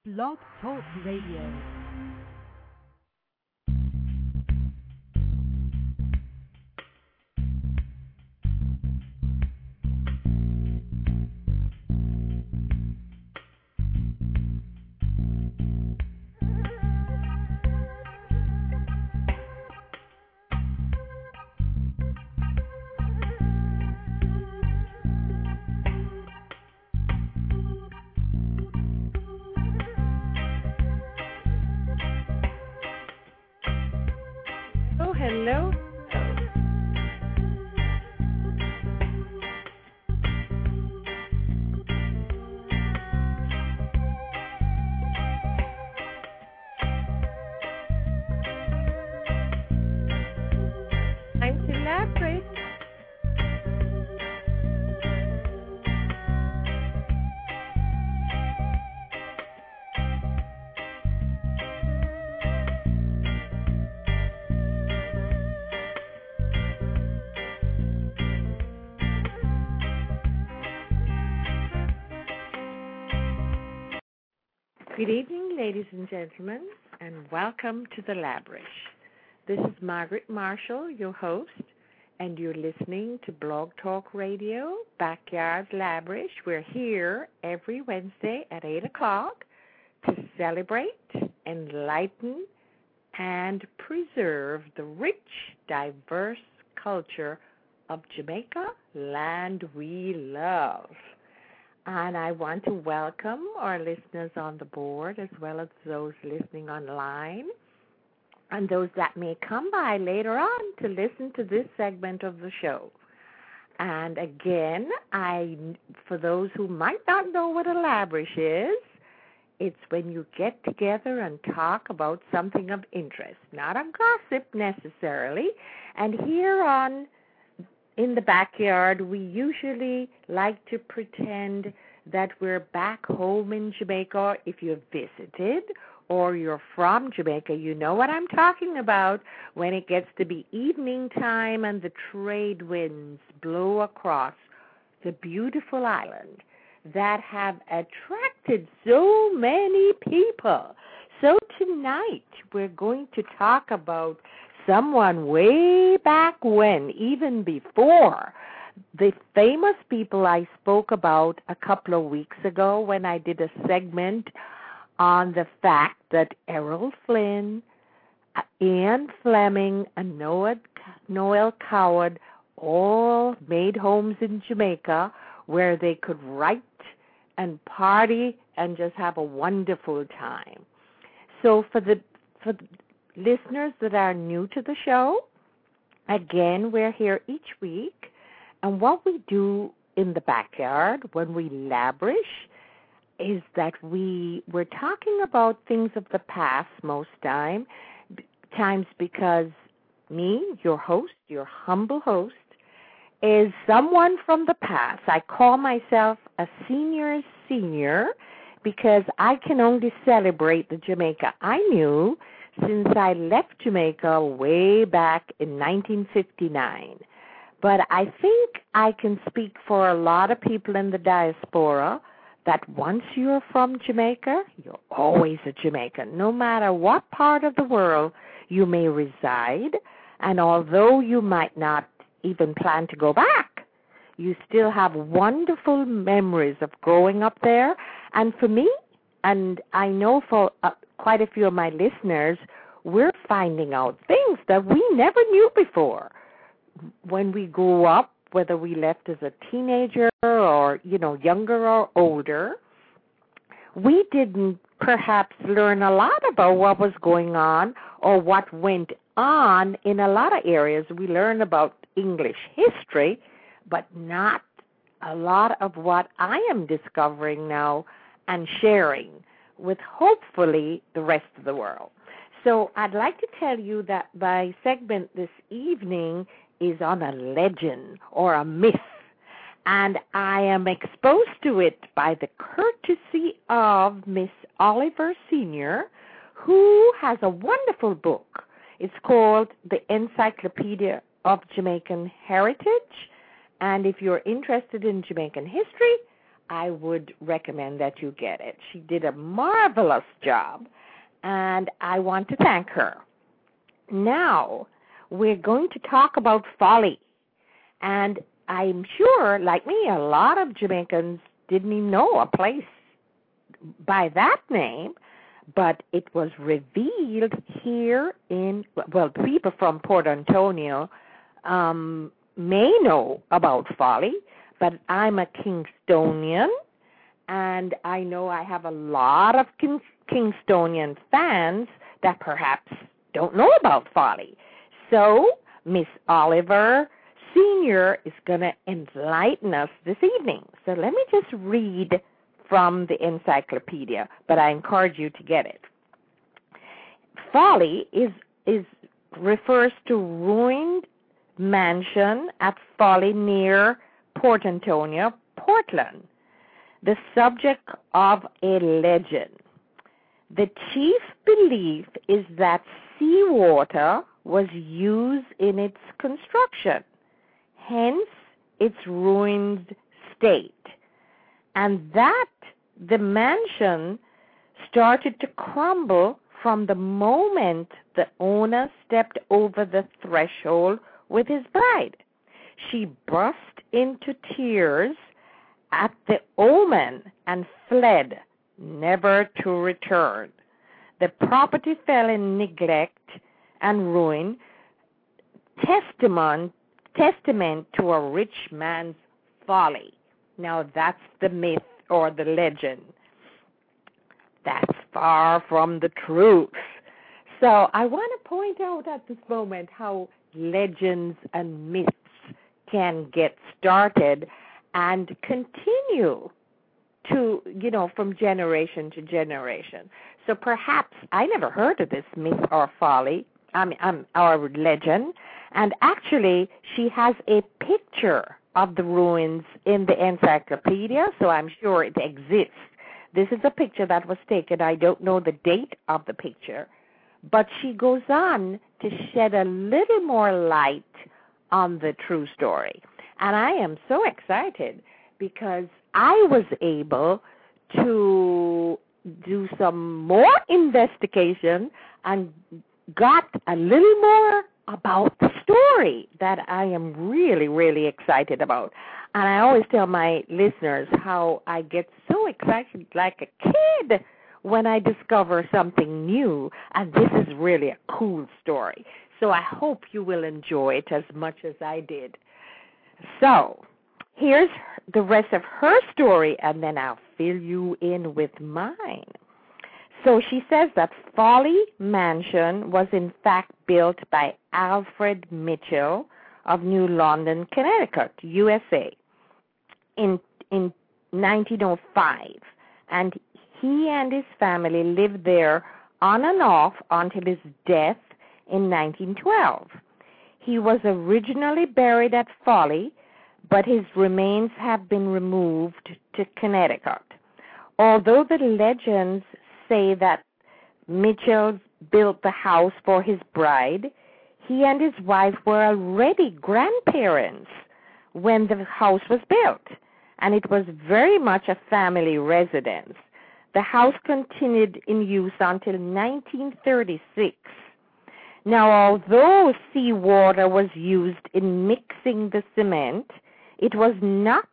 Blog Talk Radio. Hello. I'm to elaborate. Good evening, ladies and gentlemen, and welcome to the Labrish. This is Margaret Marshall, your host, and you're listening to Blog Talk Radio, Backyard Labrish. We're here every Wednesday at 8 o'clock to celebrate, enlighten, and preserve the rich, diverse culture of Jamaica, land we love. And I want to welcome our listeners on the board as well as those listening online and those that may come by later on to listen to this segment of the show. And again, for those who might not know what a labrish is, it's when you get together and talk about something of interest, not a gossip necessarily. And here in the backyard, we usually like to pretend that we're back home in Jamaica. If you've visited or you're from Jamaica, you know what I'm talking about when it gets to be evening time and the trade winds blow across the beautiful island that have attracted so many people. So tonight we're going to talk about someone way back when, even before the famous people I spoke about a couple of weeks ago when I did a segment on the fact that Errol Flynn, Ian Fleming, and Noel Coward all made homes in Jamaica where they could write and party and just have a wonderful time. So for the listeners that are new to the show, again, we're here each week, and what we do in the backyard when we labrish is that we're talking about things of the past most times because me, your host, your humble host, is someone from the past. I call myself a senior because I can only celebrate the Jamaica I knew since I left Jamaica way back in 1959. But I think I can speak for a lot of people in the diaspora that once you're from Jamaica, you're always a Jamaican, no matter what part of the world you may reside. And although you might not even plan to go back, you still have wonderful memories of growing up there. And for me, and I know for quite a few of my listeners, we're finding out things that we never knew before. When we grew up, whether we left as a teenager or, younger or older, we didn't perhaps learn a lot about what was going on or what went on in a lot of areas. We learned about English history, but not a lot of what I am discovering now and sharing with hopefully the rest of the world. So I'd like to tell you that my segment this evening is on a legend or a myth, and I am exposed to it by the courtesy of Miss Oliver Sr., who has a wonderful book. It's called The Encyclopedia of Jamaican Heritage, and if you're interested in Jamaican history, I would recommend that you get it. She did a marvelous job, and I want to thank her. Now, we're going to talk about Folly. And I'm sure, like me, a lot of Jamaicans didn't even know a place by that name, but it was revealed here people from Port Antonio may know about Folly, but I'm a Kingstonian, and I know I have a lot of Kingstonian fans that perhaps don't know about Folly. So Miss Oliver Sr. is going to enlighten us this evening. So let me just read from the encyclopedia, but I encourage you to get it. Folly refers to ruined mansion at Folly near Port Antonio, Portland, the subject of a legend. The chief belief is that seawater was used in its construction, hence its ruined state, and that the mansion started to crumble from the moment the owner stepped over the threshold with his bride. She burst into tears at the omen and fled, never to return. The property fell in neglect and ruin, testament to a rich man's folly. Now that's the myth or the legend. That's far from the truth. So I want to point out at this moment how legends and myths can get started and continue to, from generation to generation. So perhaps I never heard of this myth or folly, or legend, and actually she has a picture of the ruins in the encyclopedia, so I'm sure it exists. This is a picture that was taken. I don't know the date of the picture, but she goes on to shed a little more light on the true story. And I am so excited because I was able to do some more investigation and got a little more about the story that I am really, really excited about. And I always tell my listeners how I get so excited like a kid when I discover something new, and this is really a cool story. So I hope you will enjoy it as much as I did. So here's the rest of her story, and then I'll fill you in with mine. So she says that Folly Mansion was in fact built by Alfred Mitchell of New London, Connecticut, USA, in 1905. And he and his family lived there on and off until his death in 1912. He was originally buried at Folly, but his remains have been removed to Connecticut. Although the legends say that Mitchell built the house for his bride, he and his wife were already grandparents when the house was built, and it was very much a family residence. The house continued in use until 1936. Now, although seawater was used in mixing the cement, it was not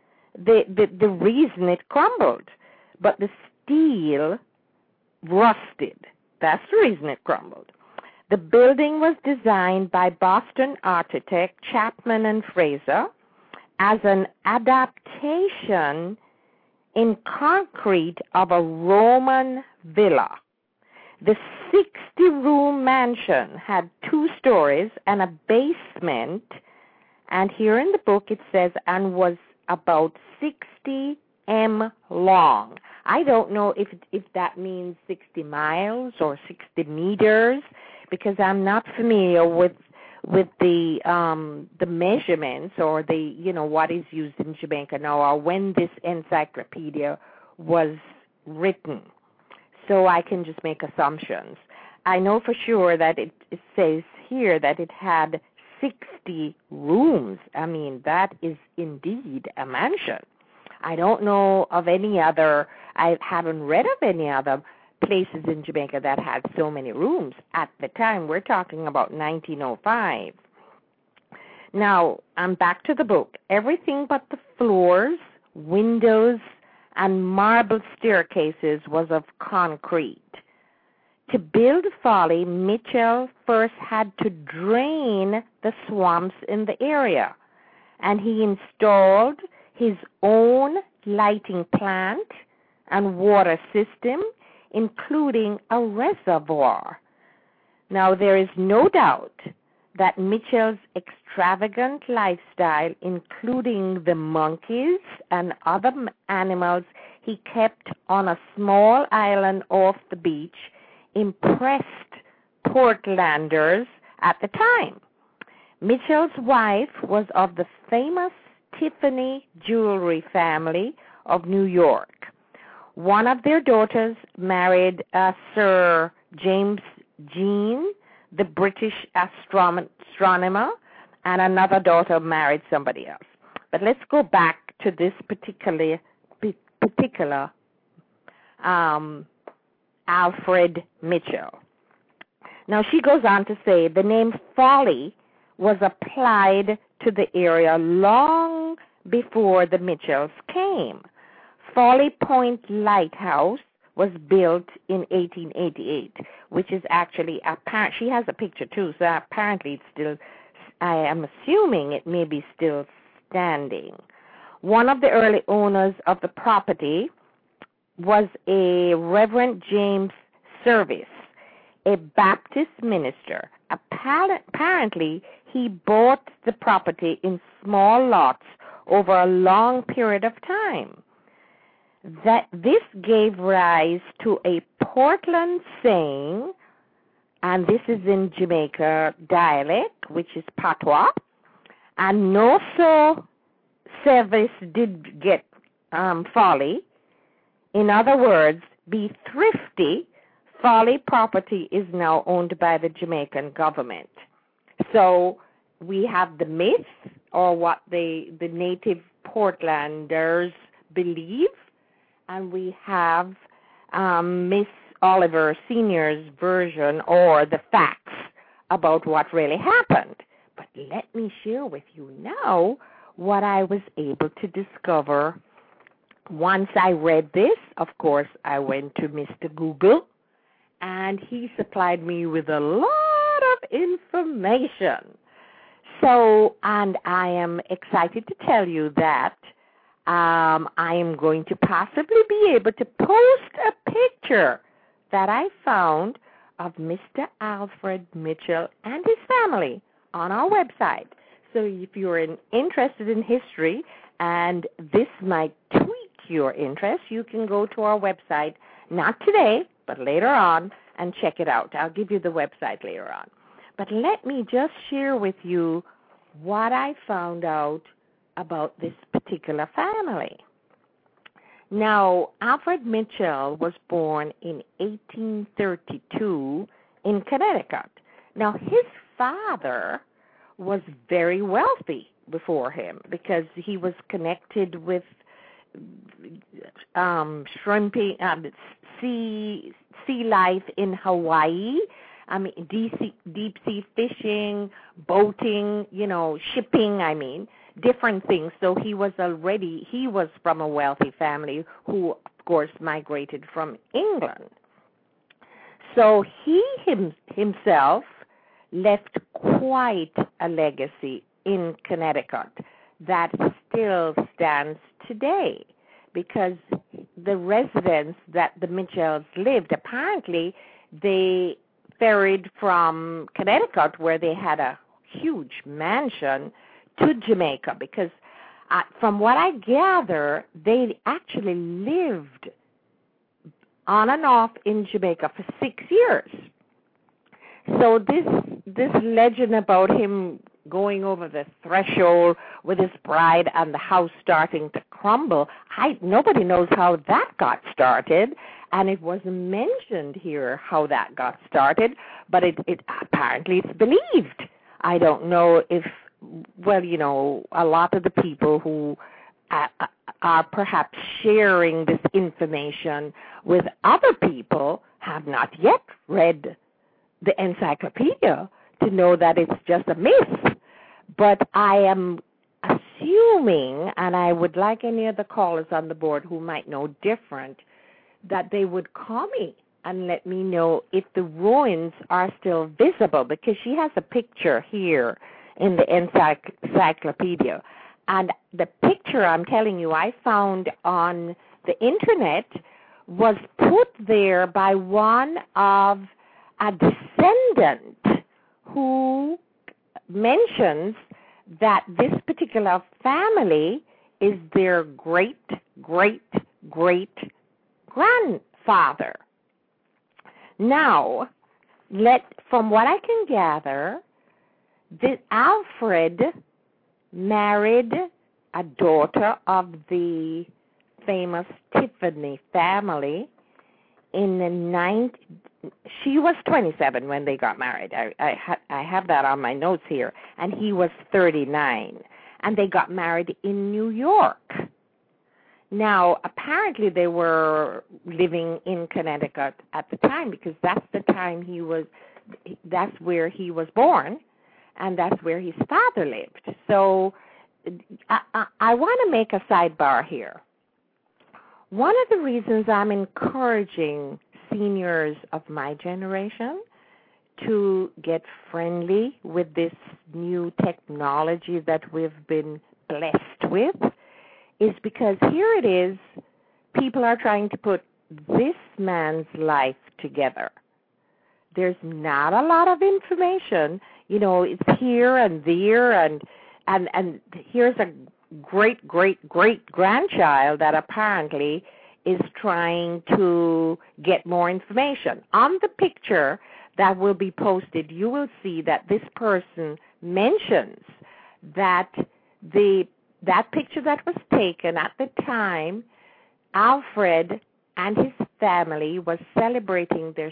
the reason it crumbled, but the steel rusted. That's the reason it crumbled. The building was designed by Boston architect Chapman and Fraser as an adaptation in concrete of a Roman villa. The 60-room mansion had 2 stories and a basement, and here in the book it says, and was about 60 m long. I don't know if that means 60 miles or 60 meters, because I'm not familiar with the measurements or the what is used in Jamaica now, or when this encyclopedia was written. So I can just make assumptions. I know for sure that it says here that it had 60 rooms. I mean, that is indeed a mansion. I don't know of any other, I haven't read of any other places in Jamaica that had so many rooms at the time. We're talking about 1905. Now, I'm back to the book. Everything but the floors, windows, and marble staircases was of concrete. To build Folly, Mitchell first had to drain the swamps in the area, and he installed his own lighting plant and water system, including a reservoir. Now, there is no doubt that Mitchell's extravagant lifestyle, including the monkeys and other animals he kept on a small island off the beach, impressed Portlanders at the time. Mitchell's wife was of the famous Tiffany jewelry family of New York. One of their daughters married Sir James Jean, the British astronomer, and another daughter married somebody else. But let's go back to this particular Alfred Mitchell. Now, she goes on to say the name Folly was applied to the area long before the Mitchells came. Folly Point Lighthouse was built in 1888, which is actually apparent. She has a picture too, so apparently it's still, I am assuming it may be still standing. One of the early owners of the property was a Reverend James Service, a Baptist minister. Apparently, he bought the property in small lots over a long period of time. That this gave rise to a Portland saying, and this is in Jamaica dialect, which is patois, and no so service did get folly. In other words, be thrifty. Folly property is now owned by the Jamaican government. So we have the myth, or what the native Portlanders believe, and we have Miss Oliver Sr.'s version, or the facts about what really happened. But let me share with you now what I was able to discover. Once I read this, of course, I went to Mr. Google, and he supplied me with a lot of information. So, and I am excited to tell you that I am going to possibly be able to post a picture that I found of Mr. Alfred Mitchell and his family on our website. So if you're interested in history and this might tweak your interest, you can go to our website, not today, but later on, and check it out. I'll give you the website later on. But let me just share with you what I found out about this particular family. Now, Alfred Mitchell was born in 1832 in Connecticut. Now, his father was very wealthy before him because he was connected with shrimping, sea life in Hawaii. I mean, deep sea fishing, boating, shipping, different things. So he was from a wealthy family who, of course, migrated from England. So he himself left quite a legacy in Connecticut that still stands today, because the residents that the Mitchells lived, apparently they ferried from Connecticut, where they had a huge mansion, to Jamaica, because from what I gather, they actually lived on and off in Jamaica for 6 years. So this legend about him going over the threshold with his bride and the house starting to crumble, nobody knows how that got started, and it wasn't mentioned here how that got started, but it apparently it's believed. I don't know if, a lot of the people who are perhaps sharing this information with other people, have not yet read the encyclopedia to know that it's just a myth. But I am assuming, and I would like any of the callers on the board who might know different, that they would call me and let me know if the ruins are still visible, because she has a picture here in the encyclopedia. And the picture, I'm telling you, I found on the internet was put there by one of a descendant who mentions that this particular family is their great-great-great-grandfather. Now, from what I can gather, Alfred married a daughter of the famous Tiffany family in the she was 27 when they got married. I have that on my notes here. And he was 39. And they got married in New York. Now, apparently they were living in Connecticut at the time, because that's the time that's where he was born, and that's where his father lived. So I want to make a sidebar here. One of the reasons I'm encouraging seniors of my generation to get friendly with this new technology that we've been blessed with is because here it is, people are trying to put this man's life together. There's not a lot of information. It's here and there, and here's a great-great-great-grandchild that apparently is trying to get more information. On the picture that will be posted, you will see that this person mentions that that picture that was taken at the time, Alfred and his family was celebrating his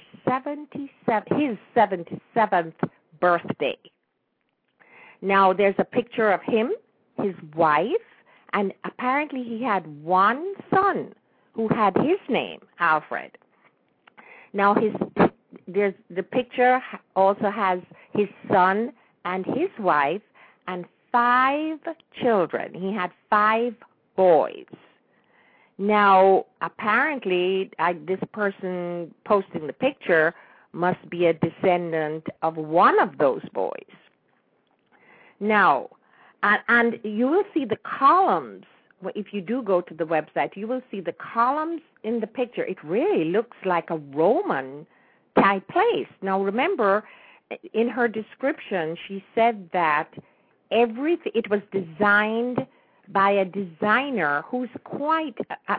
77th birthday. Now, there's a picture of him, his wife, and apparently he had one son who had his name, Alfred. Now, the picture also has his son and his wife and 5 children. He had 5 boys. Now, apparently, this person posting the picture must be a descendant of one of those boys. Now, and you will see the columns. If you do go to the website, you will see the columns in the picture. It really looks like a Roman-type place. Now, remember, in her description, she said that it was designed by a designer who's quite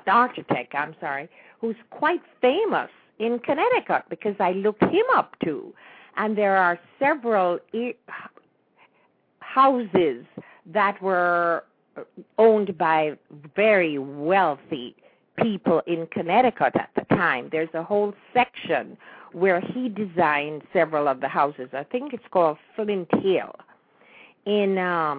famous in Connecticut, because I looked him up too. And there are several houses that were owned by very wealthy people in Connecticut at the time. There's a whole section where he designed several of the houses. I think it's called Flint Hill in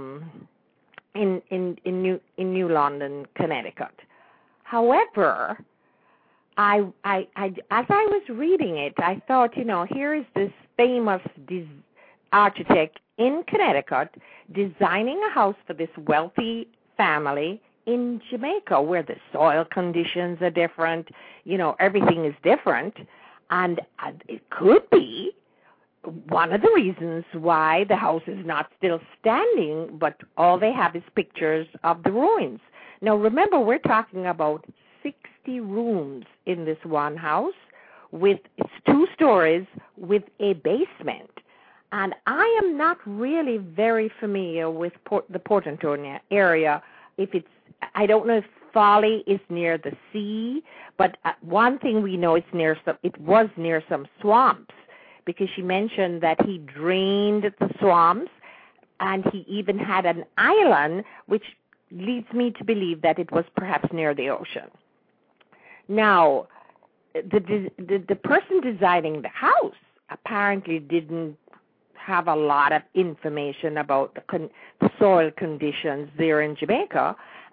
New London, Connecticut. However, as I was reading it, I thought, here is this famous architect in Connecticut designing a house for this wealthy family in Jamaica, where the soil conditions are different, everything is different, and it could be one of the reasons why the house is not still standing, but all they have is pictures of the ruins. Now, remember, we're talking about 60 rooms in this one house. It's 2 stories with a basement. And I am not really very familiar with the Port Antonio area. I don't know if Folly is near the sea, but one thing we know, it was near some swamps, because she mentioned that he drained the swamps, and he even had an island, which leads me to believe that it was perhaps near the ocean. Now, the person designing the house apparently didn't have a lot of information about the soil conditions there in Jamaica,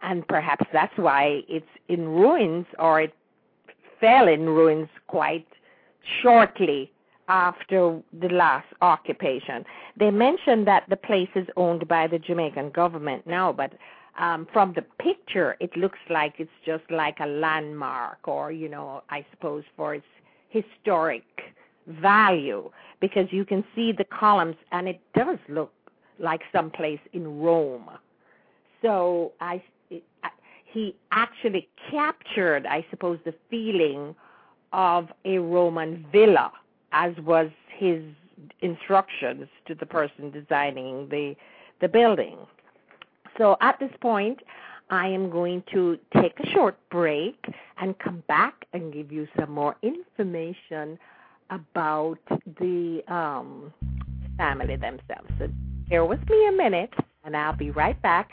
And perhaps that's why it's in ruins, or it fell in ruins quite shortly after the last occupation. They mentioned that the place is owned by the Jamaican government now, but from the picture, it looks like it's just like a landmark, or, I suppose for its historic value, because you can see the columns, and it does look like someplace in Rome. So he actually captured, I suppose, the feeling of a Roman villa, as was his instructions to the person designing the building. So at this point, I am going to take a short break and come back and give you some more information about the family themselves. So bear with me a minute, and I'll be right back.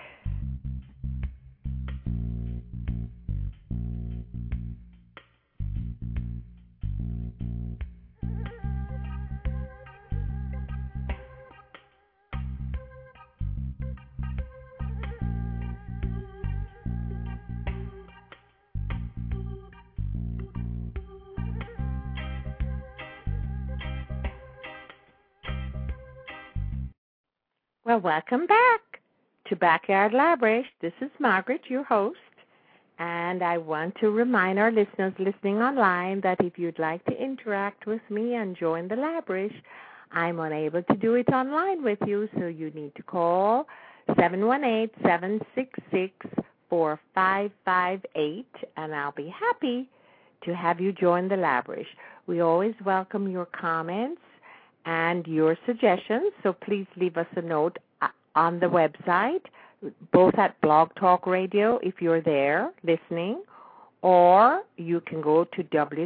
Well, welcome back to Backyard Labrish. This is Margaret, your host, and I want to remind our listeners listening online that if you'd like to interact with me and join the Labrish, I'm unable to do it online with you, so you need to call 718-766-4558, and I'll be happy to have you join the Labrish. We always welcome your comments and your suggestions, so please leave us a note on the website, both at Blog Talk Radio if you're there listening, or you can go to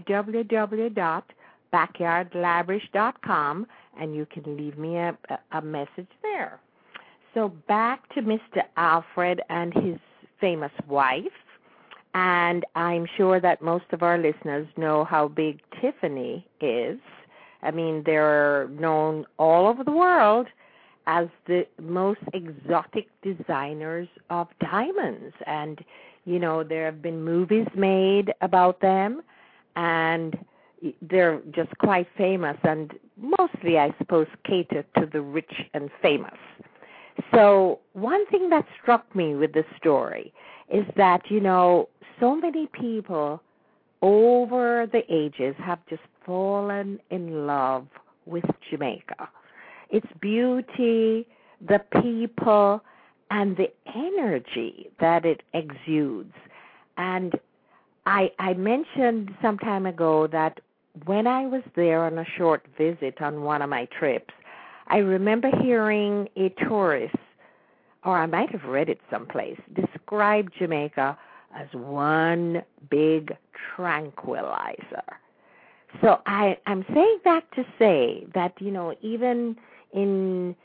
www.backyardlabrish.com and you can leave me a message there. So back to Mr. Alfred and his famous wife, and I'm sure that most of our listeners know how big Tiffany is. I mean, they're known all over the world as the most exotic designers of diamonds. And, there have been movies made about them, and they're just quite famous and mostly, I suppose, cater to the rich and famous. So one thing that struck me with this story is that, so many people over the ages have just fallen in love with Jamaica. Its beauty, the people, and the energy that it exudes. And I mentioned some time ago that when I was there on a short visit on one of my trips, I remember hearing a tourist, or I might have read it someplace, describe Jamaica as one big tranquilizer. So I'm saying that to say that, even in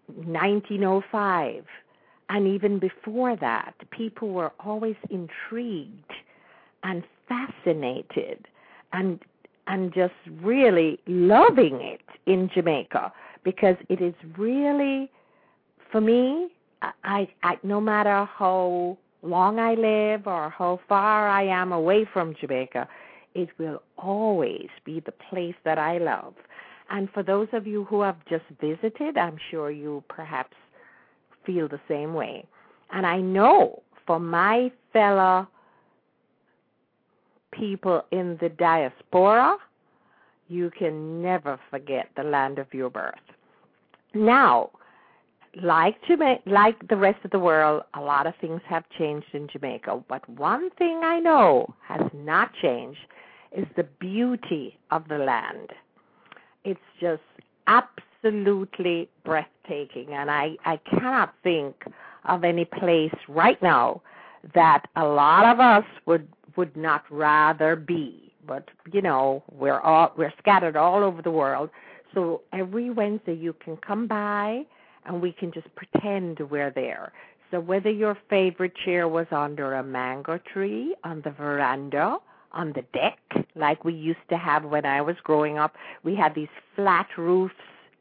1905 and even before that, people were always intrigued and fascinated and just really loving it in Jamaica, because it is really, for me, I no matter how long I live or how far I am away from Jamaica, it will always be the place that I love. And for those of you who have just visited, I'm sure you perhaps feel the same way. And I know for my fellow people in the diaspora, you can never forget the land of your birth. Now, like the rest of the world, a lot of things have changed in Jamaica. But one thing I know has not changed is the beauty of the land. It's just absolutely breathtaking. And I cannot think of any place right now that a lot of us would not rather be. But, we're scattered all over the world. So every Wednesday you can come by and we can just pretend we're there. So whether your favorite chair was under a mango tree, on the veranda, on the deck, like we used to have when I was growing up, we had these flat roofs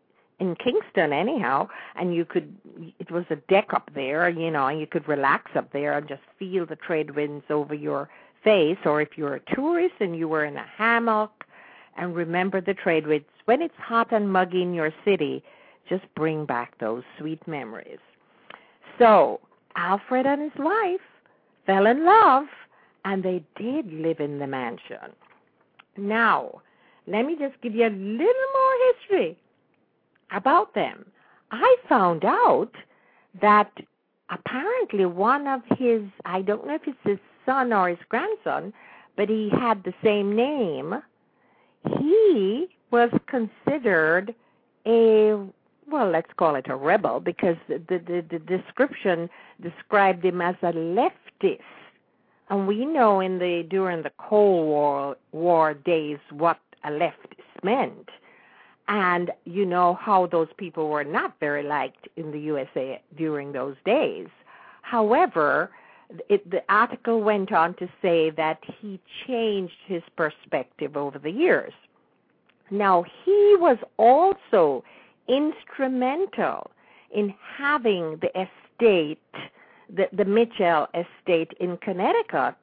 in Kingston anyhow, and it was a deck up there, and you could relax up there and just feel the trade winds over your face, or if you're a tourist and you were in a hammock, and remember the trade winds. When it's hot and muggy in your city, just bring back those sweet memories. So Alfred and his wife fell in love, and they did live in the mansion. Now, let me just give you a little more history about them. I found out that apparently one of his, I don't know if it's his son or his grandson, but he had the same name. He was considered let's call it a rebel, because the description described him as a leftist. And we know during the Cold War days what a leftist meant. And you know how those people were not very liked in the USA during those days. However, the article went on to say that he changed his perspective over the years. Now, he was also instrumental in having the estate, the Mitchell estate in Connecticut,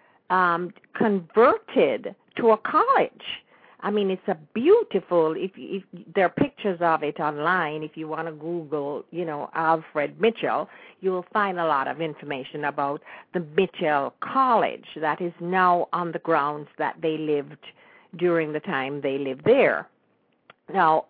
converted to a college. I mean, it's a beautiful, if there are pictures of it online, if you want to Google, Alfred Mitchell, you will find a lot of information about the Mitchell College that is now on the grounds that they lived during the time they lived there. Now,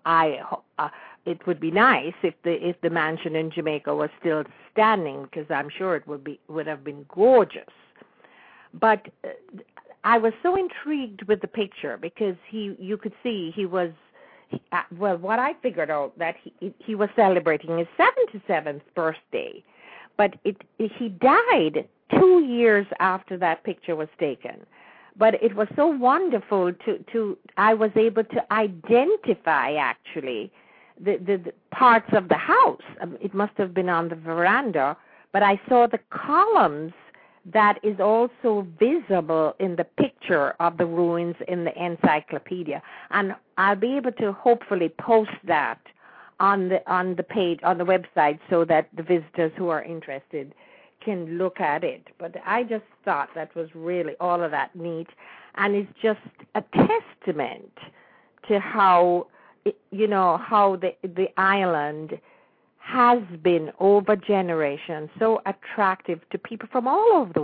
it would be nice if the mansion in Jamaica was still standing, because I'm sure it would have been gorgeous. But I was so intrigued with the picture because you could see he was, what I figured out that he was celebrating his 77th birthday, but he died 2 years after that picture was taken. But it was so wonderful I was able to identify actually the parts of the house. It must have been on the veranda, but I saw the columns that is also visible in the picture of the ruins in the encyclopedia. And I'll be able to hopefully post that on the page, on the website, so that the visitors who are interested can look at it. But I just thought that was really all of that neat, and it's just a testament to how the island has been over generations so attractive to people from all over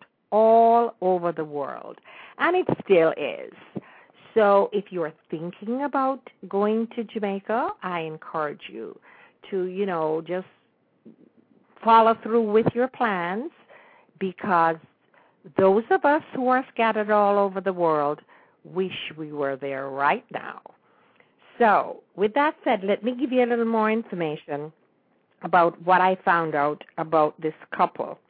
the world, and it still is. So if you're thinking about going to Jamaica, I encourage you to, just follow through with your plans, because those of us who are scattered all over the world wish we were there right now. So with that said, let me give you a little more information about what I found out about this couple.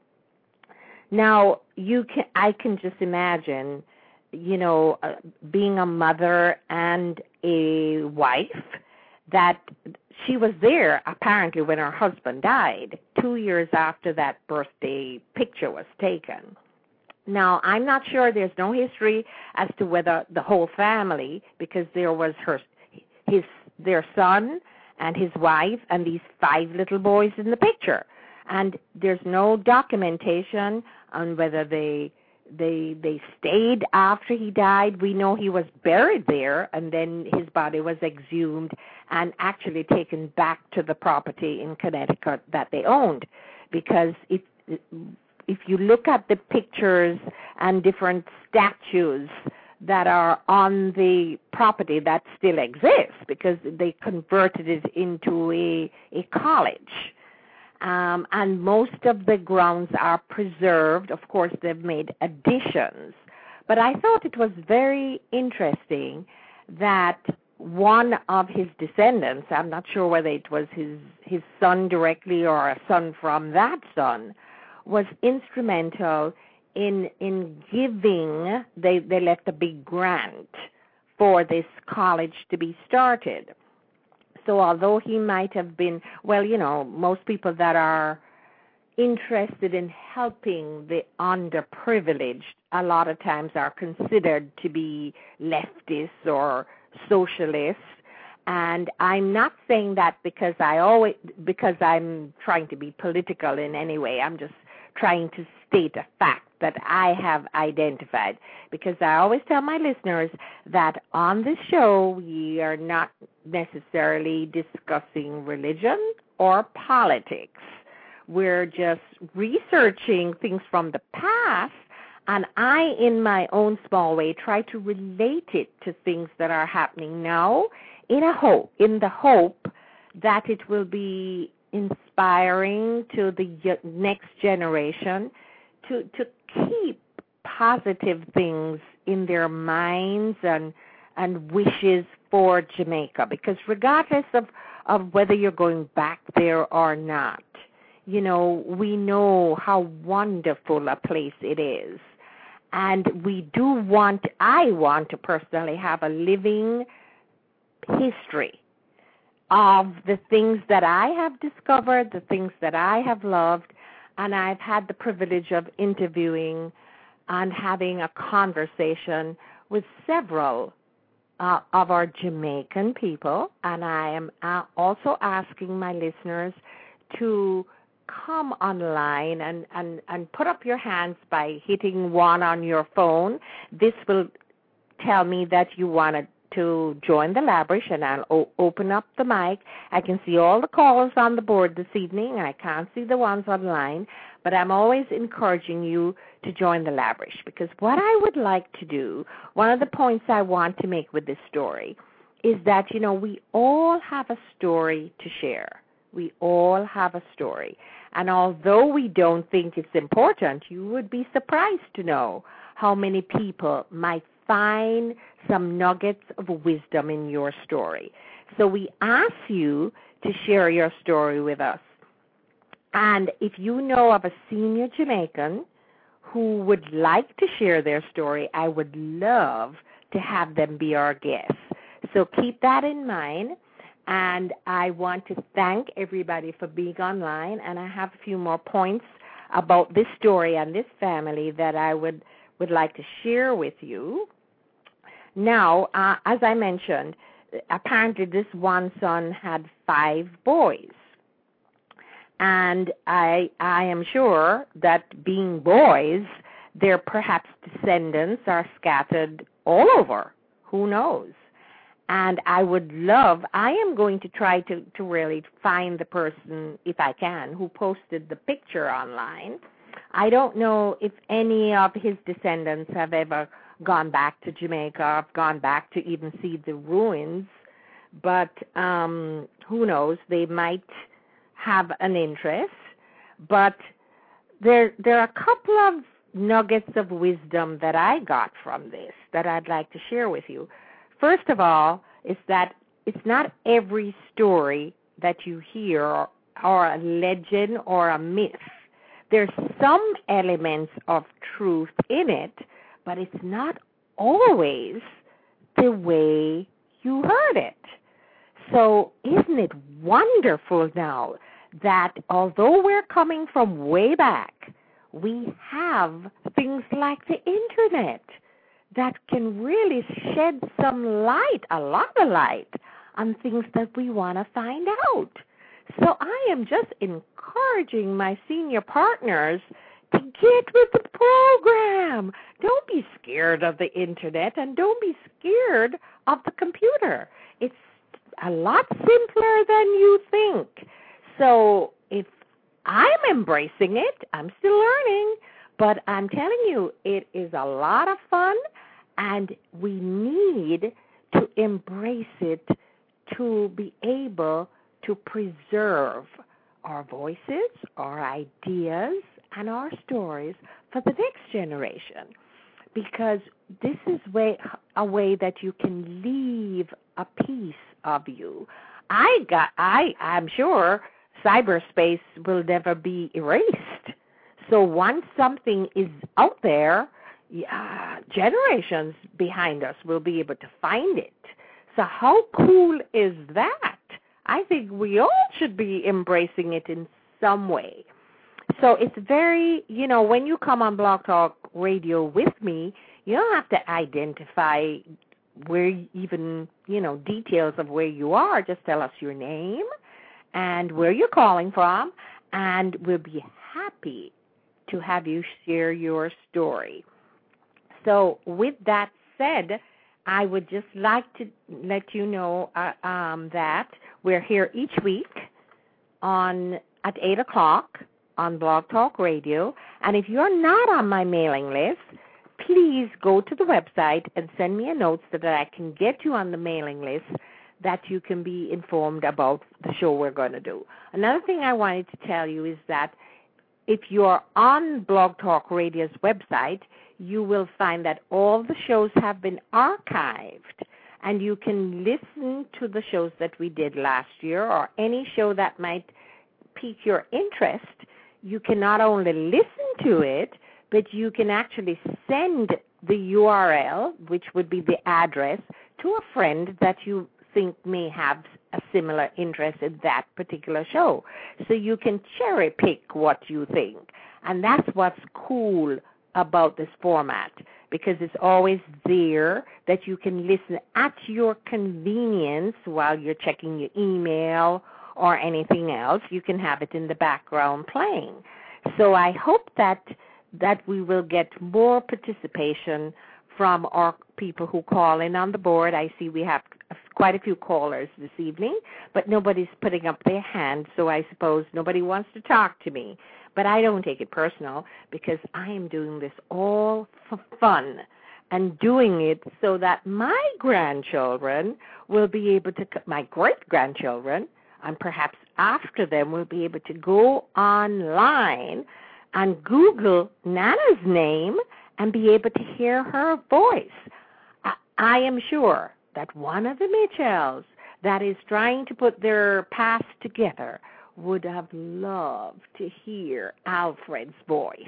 Now, I can just imagine, being a mother and a wife, that she was there apparently when her husband died, 2 years after that birthday picture was taken. Now, I'm not sure, there's no history as to whether the whole family, because there was their son and his wife and these 5 little boys in the picture. And there's no documentation on whether they stayed after he died. We know he was buried there, and then his body was exhumed and actually taken back to the property in Connecticut that they owned. Because if you look at the pictures and different statues that are on the property that still exists, because they converted it into a college. And most of the grounds are preserved. Of course, they've made additions. But I thought it was very interesting that one of his descendants, I'm not sure whether it was his son directly or a son from that son, was instrumental in giving, they left a big grant for this college to be started. So although he might have been, most people that are interested in helping the underprivileged a lot of times are considered to be leftists or socialists. And I'm not saying that because I'm trying to be political in any way. I'm just trying to state a fact that I have identified, because I always tell my listeners that on this show we are not necessarily discussing religion or politics. We're just researching things from the past, and I, in my own small way, try to relate it to things that are happening now in the hope that it will be inspiring to the next generation to keep positive things in their minds and wishes for Jamaica. Because regardless of whether you're going back there or not, we know how wonderful a place it is. And I want to personally have a living history of the things that I have discovered, the things that I have loved, and I've had the privilege of interviewing and having a conversation with several of our Jamaican people, and I am also asking my listeners to come online and put up your hands by hitting 1 on your phone. This will tell me that you wanted to join the Labrish, and I'll open up the mic. I can see all the callers on the board this evening. I can't see the ones online, but I'm always encouraging you to join the Labrish, because what I would like to do, one of the points I want to make with this story is that, we all have a story to share. We all have a story. And although we don't think it's important, you would be surprised to know how many people might find some nuggets of wisdom in your story. So we ask you to share your story with us. And if you know of a senior Jamaican who would like to share their story, I would love to have them be our guests. So keep that in mind. And I want to thank everybody for being online. And I have a few more points about this story and this family that I would like to share with you. Now, as I mentioned, apparently this one son had 5 boys. And I am sure that being boys, their perhaps descendants are scattered all over. Who knows? And I am going to try to really find the person, if I can, who posted the picture online. I don't know if any of his descendants have ever gone back to Jamaica, or gone back to even see the ruins, but who knows, they might have an interest. But there are a couple of nuggets of wisdom that I got from this that I'd like to share with you. First of all, is that it's not every story that you hear or a legend or a myth. There's some elements of truth in it, but it's not always the way you heard it. So isn't it wonderful now that although we're coming from way back, we have things like the internet that can really shed some light, a lot of light, on things that we want to find out. So I am just encouraging my senior partners to get with the program. Don't be scared of the internet, and don't be scared of the computer. It's a lot simpler than you think. So if I'm embracing it, I'm still learning, but I'm telling you, it is a lot of fun, and we need to embrace it to be able to preserve our voices, our ideas, and our stories for the next generation. Because this is a way that you can leave a piece of you. I'm sure cyberspace will never be erased. So once something is out there, generations behind us will be able to find it. So how cool is that? I think we all should be embracing it in some way. So it's very, when you come on Blog Talk Radio with me, you don't have to identify where even, details of where you are, just tell us your name and where you're calling from, and we'll be happy to have you share your story. So with that said, I would just like to let you know that we're here each week at 8 o'clock on Blog Talk Radio. And if you're not on my mailing list, please go to the website and send me a note so that I can get you on the mailing list, that you can be informed about the show we're going to do. Another thing I wanted to tell you is that if you're on Blog Talk Radio's website, you will find that all the shows have been archived, and you can listen to the shows that we did last year or any show that might pique your interest. You can not only listen to it, but you can actually send the URL, which would be the address, to a friend that you think may have a similar interest in that particular show. So you can cherry pick what you think. And that's what's cool about this format, because it's always there that you can listen at your convenience while you're checking your email or anything else. You can have it in the background playing. So I hope that we will get more participation from our people who call in on the board. I see we have quite a few callers this evening, but nobody's putting up their hand, so I suppose nobody wants to talk to me. But I don't take it personal, because I am doing this all for fun and doing it so that my grandchildren will be able to, my great-grandchildren, and perhaps after them, will be able to go online and Google Nana's name and be able to hear her voice. I am sure that one of the Mitchells that is trying to put their past together would have loved to hear Alfred's voice.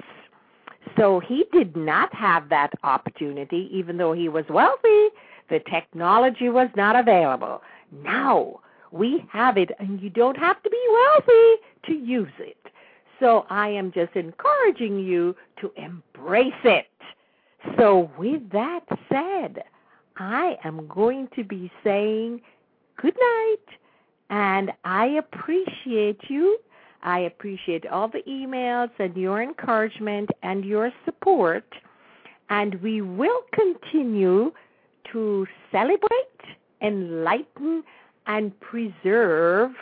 So he did not have that opportunity, even though he was wealthy. The technology was not available. Now we have it, and you don't have to be wealthy to use it. So I am just encouraging you to embrace it. So with that said, I am going to be saying good night, and I appreciate you. I appreciate all the emails and your encouragement and your support, and we will continue to celebrate, enlighten, and preserve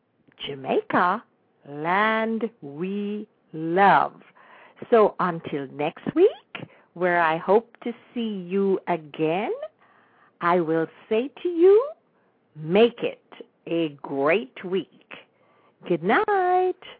Jamaica, land we love. So until next week, where I hope to see you again, I will say to you, make it a great week. Good night.